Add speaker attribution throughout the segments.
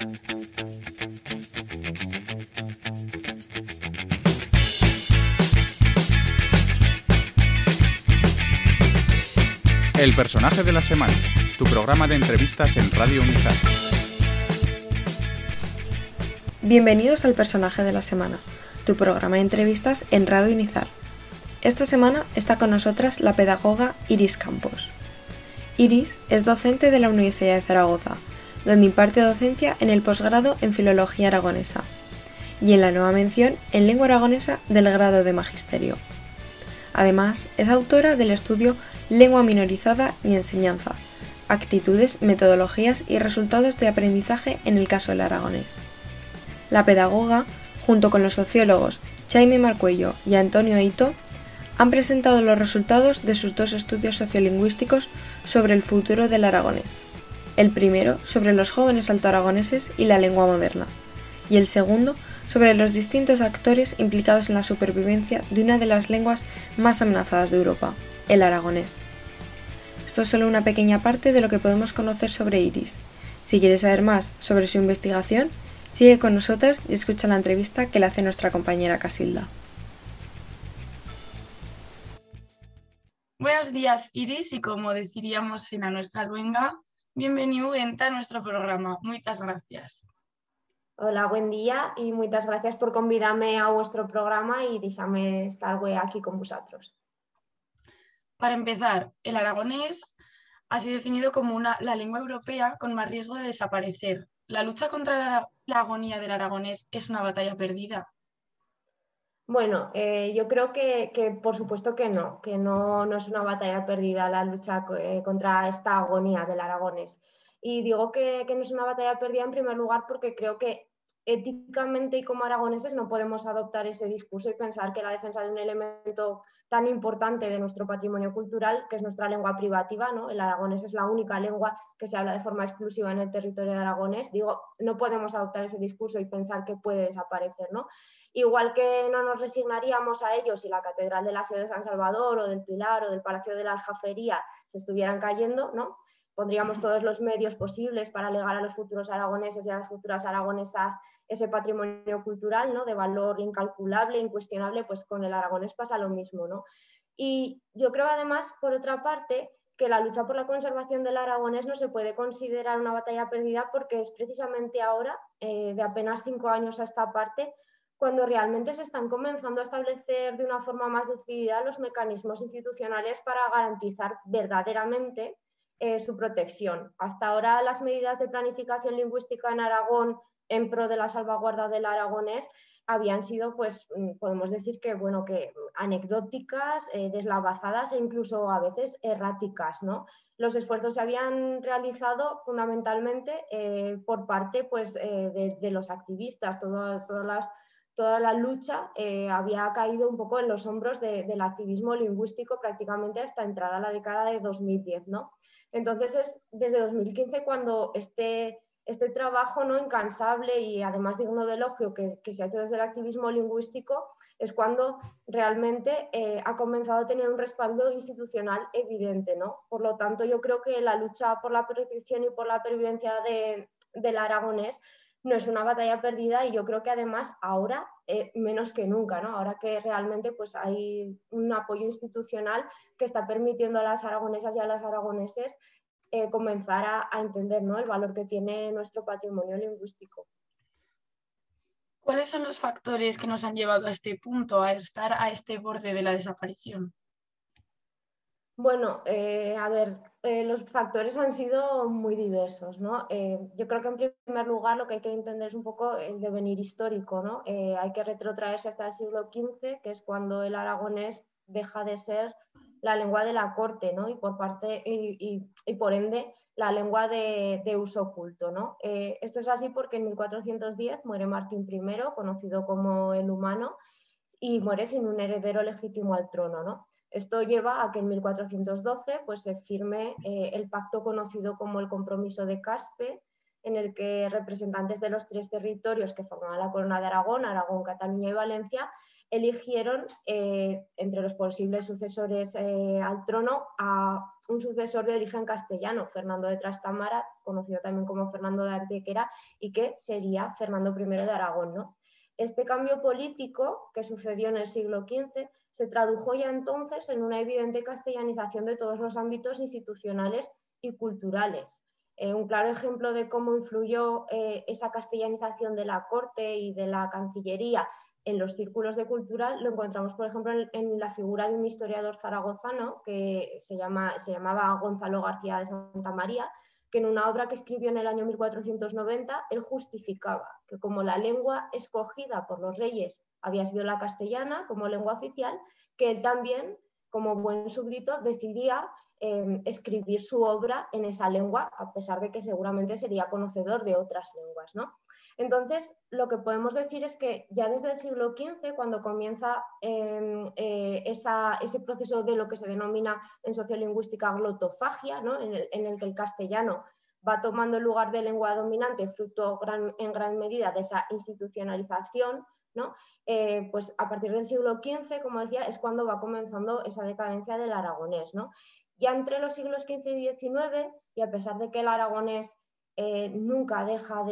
Speaker 1: El personaje de la semana, tu programa de entrevistas en Radio Unizar.
Speaker 2: Bienvenidos al personaje de la semana, tu programa de entrevistas en Radio Unizar. Esta semana está con nosotras la pedagoga Iris Campos. Iris es docente de la Universidad de Zaragoza, donde imparte docencia en el posgrado en Filología Aragonesa y en la nueva mención en Lengua Aragonesa del grado de Magisterio. Además, es autora del estudio Lengua minorizada y enseñanza, actitudes, metodologías y resultados de aprendizaje en el caso del aragonés. La pedagoga, junto con los sociólogos Jaime Marcuello y Antonio Eito, han presentado los resultados de sus dos estudios sociolingüísticos sobre el futuro del aragonés. El primero sobre los jóvenes altoaragoneses y la lengua moderna, y el segundo sobre los distintos actores implicados en la supervivencia de una de las lenguas más amenazadas de Europa, el aragonés. Esto es solo una pequeña parte de lo que podemos conocer sobre Iris. Si quieres saber más sobre su investigación, sigue con nosotras y escucha la entrevista que le hace nuestra compañera Casilda.
Speaker 3: Buenos días, Iris, y como diríamos en a nuestra luenga, bienvenido a nuestro programa. Muchas gracias.
Speaker 4: Hola, buen día y muchas gracias por convidarme a vuestro programa y déjame estar aquí con vosotros.
Speaker 3: Para empezar, el aragonés ha sido definido como la lengua europea con más riesgo de desaparecer. ¿La lucha contra la agonía del aragonés es una batalla perdida?
Speaker 4: Bueno, yo creo que por supuesto que no es una batalla perdida la lucha contra esta agonía del aragonés. Y digo que no es una batalla perdida en primer lugar porque creo que éticamente y como aragoneses no podemos adoptar ese discurso y pensar que la defensa de un elemento tan importante de nuestro patrimonio cultural, que es nuestra lengua privativa, ¿no? El aragonés es la única lengua que se habla de forma exclusiva en el territorio de aragonés. Digo, no podemos adoptar ese discurso y pensar que puede desaparecer, ¿no? Igual que no nos resignaríamos a ello si la Catedral de la Seo de San Salvador o del Pilar o del Palacio de la Aljafería se estuvieran cayendo, ¿no? Pondríamos todos los medios posibles para legar a los futuros aragoneses y a las futuras aragonesas ese patrimonio cultural, ¿no? De valor incalculable, incuestionable, pues con el aragonés pasa lo mismo, ¿no? Y yo creo además, por otra parte, que la lucha por la conservación del aragonés no se puede considerar una batalla perdida porque es precisamente ahora, de apenas 5 años a esta parte, cuando realmente se están comenzando a establecer de una forma más decidida los mecanismos institucionales para garantizar verdaderamente su protección. Hasta ahora las medidas de planificación lingüística en Aragón en pro de la salvaguarda del aragonés habían sido, pues, podemos decir que, bueno, que anecdóticas, deslavazadas e incluso a veces erráticas, ¿no? Los esfuerzos se habían realizado fundamentalmente por parte, pues, de los activistas, toda la lucha había caído un poco en los hombros del activismo lingüístico prácticamente hasta entrada la década de 2010, ¿no? Entonces es desde 2015 cuando este trabajo, ¿no?, incansable y además digno de elogio que se ha hecho desde el activismo lingüístico es cuando realmente ha comenzado a tener un respaldo institucional evidente, ¿no? Por lo tanto, yo creo que la lucha por la protección y por la pervivencia del aragonés no es una batalla perdida y yo creo que además ahora menos que nunca, ¿no? Ahora que realmente pues, hay un apoyo institucional que está permitiendo a las aragonesas y a los aragoneses comenzar a entender, ¿no?, el valor que tiene nuestro patrimonio lingüístico.
Speaker 3: ¿Cuáles son los factores que nos han llevado a este punto, a estar a este borde de la desaparición?
Speaker 4: Bueno, a ver, los factores han sido muy diversos, ¿no? Yo creo que en primer lugar lo que hay que entender es un poco el devenir histórico, ¿no? Hay que retrotraerse hasta el siglo XV, que es cuando el aragonés deja de ser la lengua de la corte, ¿no? Y por ende la lengua de uso culto, ¿no? Esto es así porque en 1410 muere Martín I, conocido como el Humano, y muere sin un heredero legítimo al trono, ¿no? Esto lleva a que en 1412 pues, se firme el pacto conocido como el Compromiso de Caspe, en el que representantes de los 3 territorios que formaban la Corona de Aragón, Aragón, Cataluña y Valencia, eligieron entre los posibles sucesores al trono a un sucesor de origen castellano, Fernando de Trastámara, conocido también como Fernando de Antequera, y que sería Fernando I de Aragón, ¿no? Este cambio político que sucedió en el siglo XV se tradujo ya entonces en una evidente castellanización de todos los ámbitos institucionales y culturales. Un claro ejemplo de cómo influyó esa castellanización de la corte y de la Cancillería en los círculos de cultura lo encontramos, por ejemplo, en la figura de un historiador zaragozano que se llamaba Gonzalo García de Santa María, que en una obra que escribió en el año 1490, él justificaba que como la lengua escogida por los reyes había sido la castellana como lengua oficial, que él también, como buen súbdito, decidía escribir su obra en esa lengua, a pesar de que seguramente sería conocedor de otras lenguas, ¿no? Entonces, lo que podemos decir es que ya desde el siglo XV, cuando comienza ese proceso de lo que se denomina en sociolingüística glotofagia, ¿no? en el que el castellano va tomando el lugar de lengua dominante, fruto en gran medida de esa institucionalización, ¿no? Pues a partir del siglo XV, como decía, es cuando va comenzando esa decadencia del aragonés, ¿no? Ya entre los siglos XV y XIX, y a pesar de que el aragonés nunca deja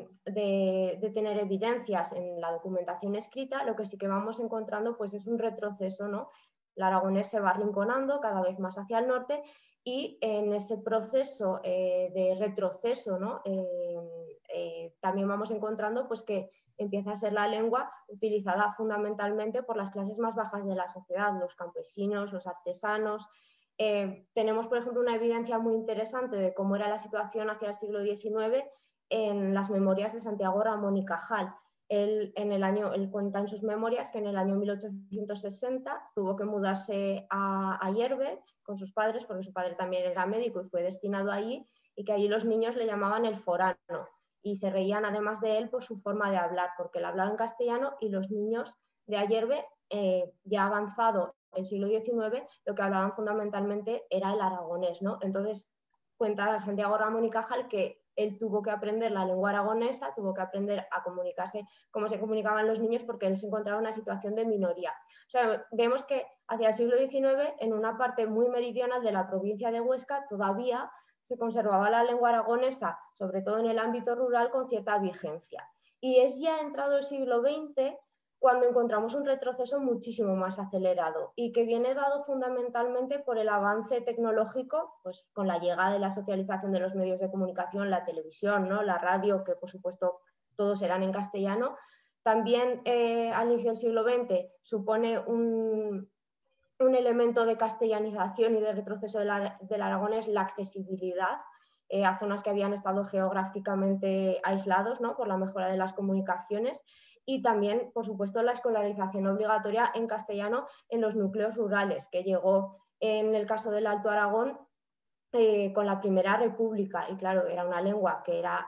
Speaker 4: de tener evidencias en la documentación escrita, lo que sí que vamos encontrando pues, es un retroceso, ¿no? El aragonés se va arrinconando cada vez más hacia el norte y en ese proceso de retroceso, ¿no? También vamos encontrando pues, que empieza a ser la lengua utilizada fundamentalmente por las clases más bajas de la sociedad, los campesinos, los artesanos. Tenemos, por ejemplo, una evidencia muy interesante de cómo era la situación hacia el siglo XIX en las memorias de Santiago Ramón y Cajal. Él cuenta en sus memorias que en el año 1860 tuvo que mudarse a Yerbe con sus padres, porque su padre también era médico y fue destinado allí, y que allí los niños le llamaban el forano y se reían además de él por su forma de hablar, porque él hablaba en castellano y los niños de Ayerbe, ya avanzado el siglo XIX, lo que hablaban fundamentalmente era el aragonés, ¿no? Entonces cuenta Santiago Ramón y Cajal que él tuvo que aprender la lengua aragonesa, tuvo que aprender a comunicarse como se comunicaban los niños porque él se encontraba en una situación de minoría. O sea, vemos que hacia el siglo XIX, en una parte muy meridional de la provincia de Huesca, todavía se conservaba la lengua aragonesa, sobre todo en el ámbito rural, con cierta vigencia. Y es ya entrado el siglo XX cuando encontramos un retroceso muchísimo más acelerado y que viene dado fundamentalmente por el avance tecnológico, pues con la llegada de la socialización de los medios de comunicación, la televisión, ¿no? La radio, que por supuesto todos eran en castellano. También al inicio del siglo XX supone un elemento de castellanización y de retroceso del aragonés, la accesibilidad a zonas que habían estado geográficamente aislados, ¿no? Por la mejora de las comunicaciones. Y también, por supuesto, la escolarización obligatoria en castellano en los núcleos rurales, que llegó en el caso del Alto Aragón con la Primera República. Y claro, era una lengua que era,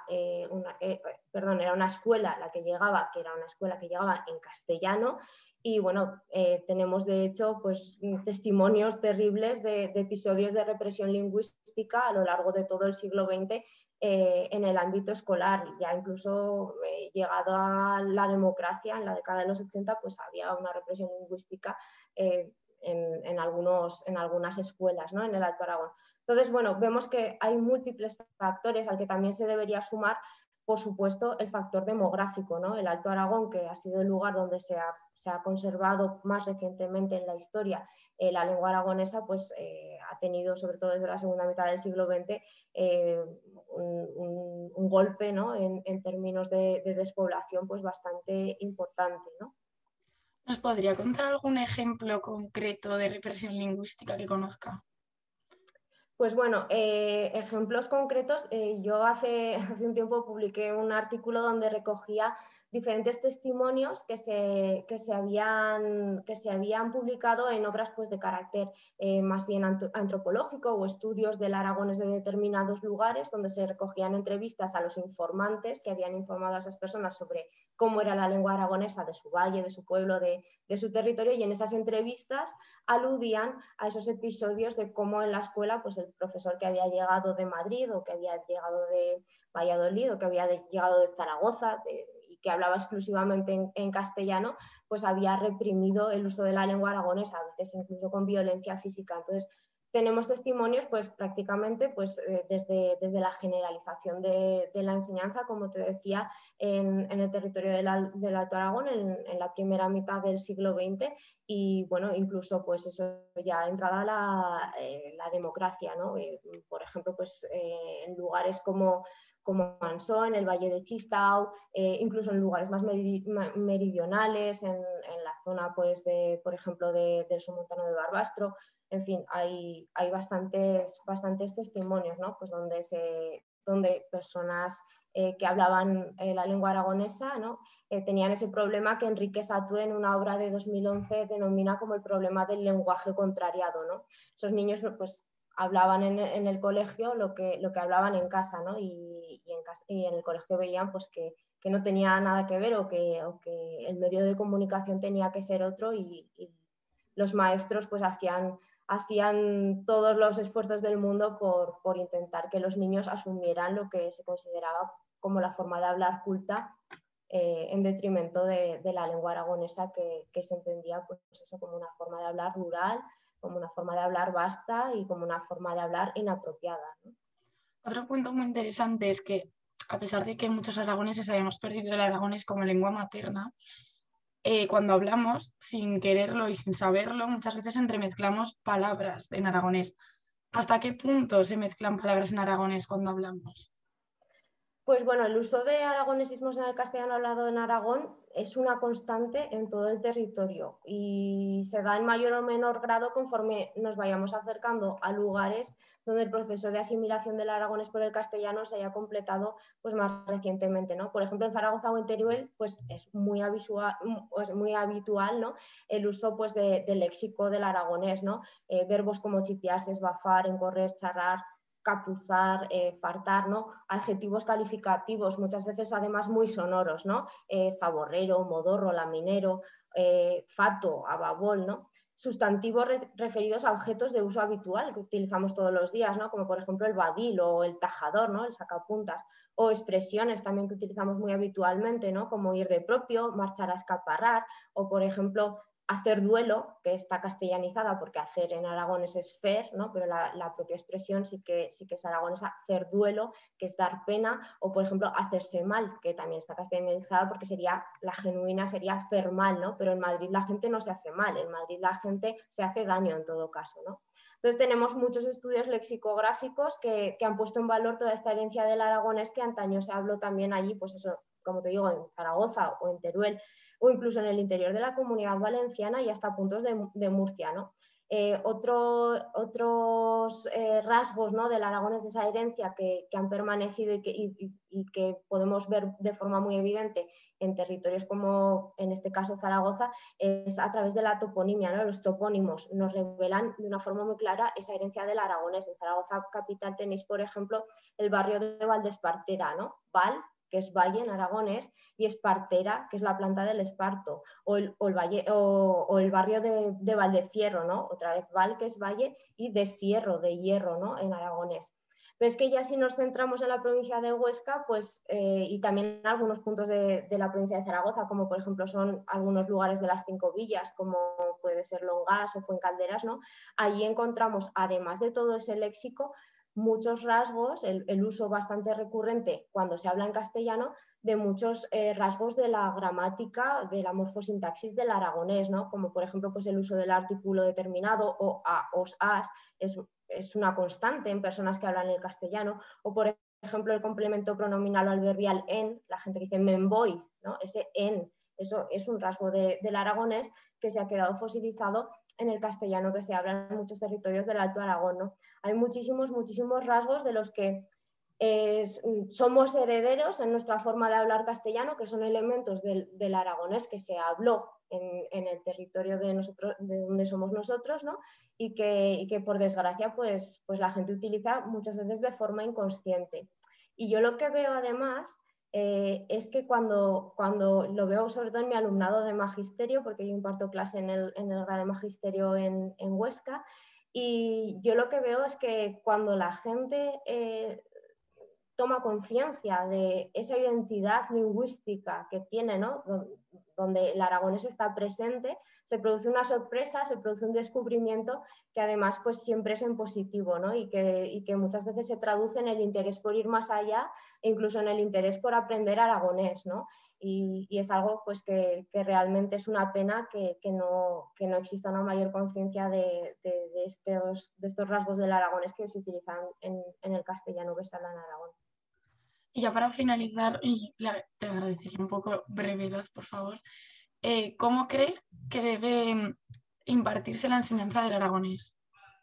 Speaker 4: era una escuela la que llegaba, que era una escuela que llegaba en castellano. Y bueno, tenemos de hecho pues, testimonios terribles de episodios de represión lingüística a lo largo de todo el siglo XX en el ámbito escolar. Ya incluso llegado a la democracia, en la década de los 80, pues había una represión lingüística en algunas escuelas, ¿no? En el Alto Aragón. Entonces, bueno, vemos que hay múltiples factores al que también se debería sumar, por supuesto, el factor demográfico, ¿no? El Alto Aragón, que ha sido el lugar donde se ha conservado más recientemente en la historia la lengua aragonesa, pues ha tenido, sobre todo desde la segunda mitad del siglo XX, un golpe, ¿no? en términos de despoblación pues bastante importante, ¿no?
Speaker 3: ¿Nos podría contar algún ejemplo concreto de represión lingüística que conozca?
Speaker 4: Pues bueno, ejemplos concretos. Yo hace un tiempo publiqué un artículo donde recogía diferentes testimonios que se habían publicado en obras pues, de carácter más bien antropológico o estudios del aragonés de determinados lugares, donde se recogían entrevistas a los informantes que habían informado a esas personas sobre cómo era la lengua aragonesa de su valle, de su pueblo, de su territorio, y en esas entrevistas aludían a esos episodios de cómo en la escuela pues, el profesor que había llegado de Madrid o que había llegado de Valladolid o que había llegado de Zaragoza y que hablaba exclusivamente en castellano, pues había reprimido el uso de la lengua aragonesa, a veces incluso con violencia física. Entonces, tenemos testimonios pues prácticamente pues, desde la generalización de la enseñanza, como te decía, en el territorio del Alto Aragón en la primera mitad del siglo XX y bueno, incluso pues eso ya entrada la democracia, ¿no? Por ejemplo, pues en lugares como Ansó, en el Valle de Chistau, incluso en lugares más meridionales, en la zona, pues, por ejemplo, del Somontano de Barbastro. En fin, hay bastantes testimonios, ¿no? Pues donde personas que hablaban la lengua aragonesa, ¿no? Tenían ese problema que Enrique Satué en una obra de 2011 denomina como el problema del lenguaje contrariado, ¿no? Esos niños pues, hablaban en el colegio lo que hablaban en casa, ¿no? Y en el colegio veían pues, que no tenía nada que ver o que el medio de comunicación tenía que ser otro y los maestros pues hacían todos los esfuerzos del mundo por intentar que los niños asumieran lo que se consideraba como la forma de hablar culta en detrimento de la lengua aragonesa que se entendía pues eso, como una forma de hablar rural, como una forma de hablar vasta y como una forma de hablar inapropiada, ¿no?
Speaker 3: Otro punto muy interesante es que, a pesar de que muchos aragoneses hayamos perdido el aragonés como lengua materna, cuando hablamos, sin quererlo y sin saberlo, muchas veces entremezclamos palabras en aragonés. ¿Hasta qué punto se mezclan palabras en aragonés cuando hablamos?
Speaker 4: Pues bueno, el uso de aragonesismos en el castellano hablado en Aragón es una constante en todo el territorio y se da en mayor o menor grado conforme nos vayamos acercando a lugares donde el proceso de asimilación del aragonés por el castellano se haya completado pues, más recientemente, ¿no? Por ejemplo, en Zaragoza o en Teruel pues, es muy habitual, ¿no? El uso pues, del léxico del aragonés, ¿no? Verbos como chipiarse, esbafar, encorrer, charrar, capuzar, fartar, ¿no? Adjetivos calificativos, muchas veces además muy sonoros, ¿no? Zaborrero, modorro, laminero, fato, ababol, ¿no? Sustantivos referidos a objetos de uso habitual que utilizamos todos los días, ¿no? Como por ejemplo el badil o el tajador, ¿no? El sacapuntas, o expresiones también que utilizamos muy habitualmente, ¿no? Como ir de propio, marchar a escaparrar, o por ejemplo hacer duelo, que está castellanizada porque hacer en aragones es fer, ¿no? Pero la propia expresión sí que es aragonesa, hacer duelo, que es dar pena, o por ejemplo hacerse mal, que también está castellanizada porque la genuina sería fer mal, ¿no? Pero en Madrid la gente no se hace mal, en Madrid la gente se hace daño en todo caso, ¿no? Entonces tenemos muchos estudios lexicográficos que han puesto en valor toda esta herencia del aragonés que antaño se habló también allí, pues eso, como te digo, en Zaragoza o en Teruel, o incluso en el interior de la Comunidad Valenciana y hasta puntos de Murcia, ¿no? Otros rasgos, ¿no? del aragonés, de esa herencia que han permanecido y que podemos ver de forma muy evidente en territorios como, en este caso, Zaragoza, es a través de la toponimia, ¿no? Los topónimos nos revelan de una forma muy clara esa herencia del aragonés. En Zaragoza capital tenéis, por ejemplo, el barrio de Valdespartera, ¿no? Val, que es valle en aragonés, y espartera, que es la planta del esparto, o el barrio de Valdefierro, ¿no? Otra vez Val, que es valle, y de fierro, de hierro, ¿no? En aragonés. Pero es que ya si nos centramos en la provincia de Huesca, pues, y también en algunos puntos de la provincia de Zaragoza, como por ejemplo son algunos lugares de las 5 villas, como puede ser Longas o Fuencalderas, ¿no? Allí encontramos, además de todo ese léxico, muchos rasgos, el uso bastante recurrente cuando se habla en castellano, de muchos rasgos de la gramática, de la morfosintaxis del aragonés, ¿no? Como por ejemplo pues el uso del artículo determinado o a, os, as, es una constante en personas que hablan el castellano, o por ejemplo el complemento pronominal o adverbial en, la gente que dice me voy, ¿no? Ese en, eso es un rasgo del aragonés que se ha quedado fosilizado en el castellano que se habla en muchos territorios del Alto Aragón, ¿no? Hay muchísimos rasgos de los que somos herederos en nuestra forma de hablar castellano, que son elementos del aragonés que se habló en el territorio de donde somos nosotros, ¿no? y que por desgracia pues la gente utiliza muchas veces de forma inconsciente. Y yo lo que veo además es que cuando lo veo sobre todo en mi alumnado de magisterio, porque yo imparto clase en el grado de magisterio en Huesca, y yo lo que veo es que cuando la gente toma conciencia de esa identidad lingüística que tiene, ¿no? Donde el aragonés está presente, se produce una sorpresa, se produce un descubrimiento que además pues siempre es en positivo, ¿no? y que muchas veces se traduce en el interés por ir más allá e incluso en el interés por aprender aragonés, ¿no? Y es algo pues, que realmente es una pena que no exista una mayor conciencia de estos rasgos del aragonés que se utilizan en el castellano que se habla en Aragón.
Speaker 3: Y ya para finalizar, y te agradecería un poco brevedad, por favor, ¿cómo cree que debe impartirse la enseñanza del aragonés?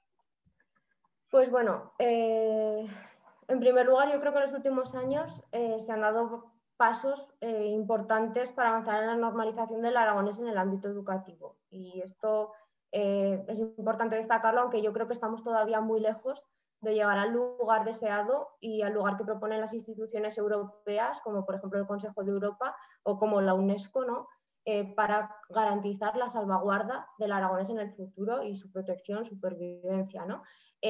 Speaker 4: Pues bueno, en primer lugar, yo creo que en los últimos años se han dado pasos importantes para avanzar en la normalización del aragonés en el ámbito educativo. Y esto es importante destacarlo, aunque yo creo que estamos todavía muy lejos de llegar al lugar deseado y al lugar que proponen las instituciones europeas, como por ejemplo el Consejo de Europa o como la UNESCO, ¿no? Para garantizar la salvaguarda del aragonés en el futuro y su protección, supervivencia, ¿no?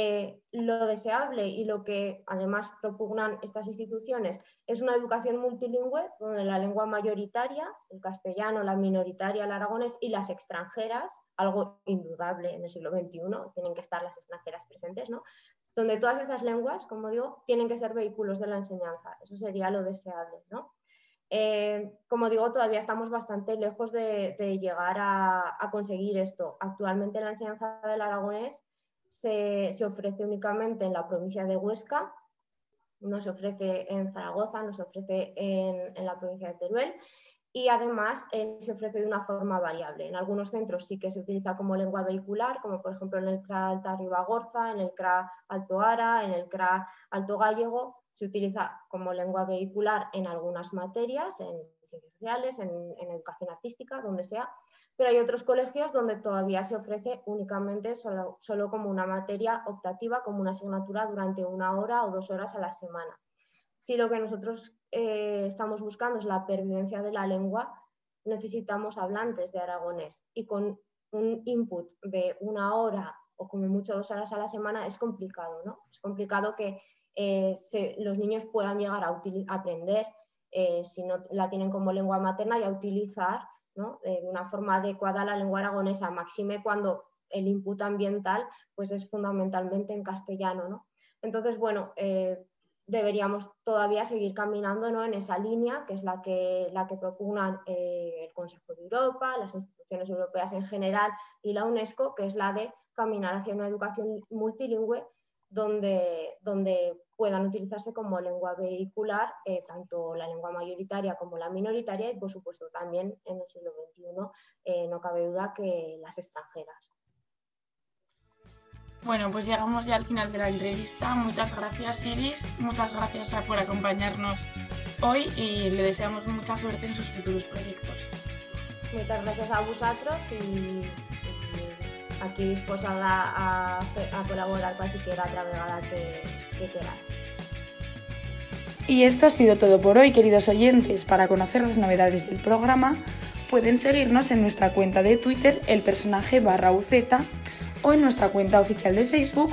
Speaker 4: Lo deseable y lo que además propugnan estas instituciones es una educación multilingüe donde la lengua mayoritaria, el castellano, la minoritaria, el aragonés y las extranjeras, algo indudable en el siglo XXI, tienen que estar las extranjeras presentes, ¿no? Donde todas estas lenguas, como digo, tienen que ser vehículos de la enseñanza. Eso sería lo deseable, ¿no? Como digo, todavía estamos bastante lejos de llegar a conseguir esto. Actualmente la enseñanza del aragonés se ofrece únicamente en la provincia de Huesca, no se ofrece en Zaragoza, no se ofrece en la provincia de Teruel y además se ofrece de una forma variable. En algunos centros sí que se utiliza como lengua vehicular, como por ejemplo en el CRA Alta Ribagorza, en el CRA Alto Ara, en el CRA Alto Gállego. Se utiliza como lengua vehicular en algunas materias, en ciencias sociales, en educación artística, donde sea, pero hay otros colegios donde todavía se ofrece únicamente solo como una materia optativa, como una asignatura durante 1 hora o 2 horas a la semana. Si lo que nosotros estamos buscando es la pervivencia de la lengua, necesitamos hablantes de aragonés y con un input de 1 hora o como mucho 2 horas a la semana es complicado, ¿no? Es complicado que los niños puedan llegar a aprender, si no la tienen como lengua materna, y a utilizar, ¿no? De una forma adecuada la lengua aragonesa, máxime cuando el input ambiental pues es fundamentalmente en castellano, ¿no? Entonces, bueno, deberíamos todavía seguir caminando, ¿no? En esa línea, que es la que propugnan el Consejo de Europa, las instituciones europeas en general y la UNESCO, que es la de caminar hacia una educación multilingüe donde puedan utilizarse como lengua vehicular tanto la lengua mayoritaria como la minoritaria y, por supuesto, también en el siglo XXI no cabe duda que las extranjeras.
Speaker 3: Bueno, pues llegamos ya al final de la entrevista. Muchas gracias, Iris. Muchas gracias por acompañarnos hoy y le deseamos mucha suerte en sus futuros proyectos.
Speaker 4: Muchas gracias a vosotros y aquí dispuesta a colaborar cualquier otra vegada que queráis.
Speaker 2: Y esto ha sido todo por hoy, queridos oyentes. Para conocer las novedades del programa, pueden seguirnos en nuestra cuenta de Twitter, elpersonaje_UZ, o en nuestra cuenta oficial de Facebook,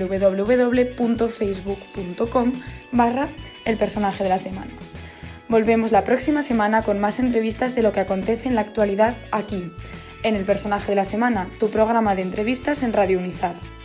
Speaker 2: www.facebook.com/elpersonaje_de-la-semana. Volvemos la próxima semana con más entrevistas de lo que acontece en la actualidad aquí, en El Personaje de la Semana, tu programa de entrevistas en Radio Unizar.